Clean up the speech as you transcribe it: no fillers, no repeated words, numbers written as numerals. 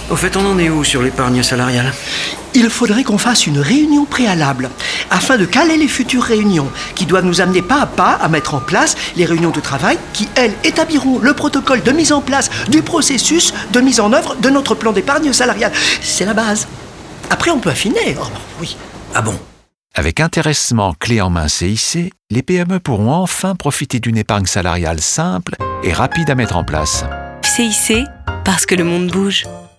Au fait, on en est où sur l'épargne salariale? Il faudrait qu'on fasse une réunion préalable afin de caler les futures réunions qui doivent nous amener pas à pas à mettre en place les réunions de travail qui, elles, établiront le protocole de mise en place du processus de mise en œuvre de notre plan d'épargne salariale. C'est la base. Après, on peut affiner. Oh, oui. Ah bon? Avec intéressement clé en main CIC, les PME pourront enfin profiter d'une épargne salariale simple et rapide à mettre en place. CIC, parce que le monde bouge.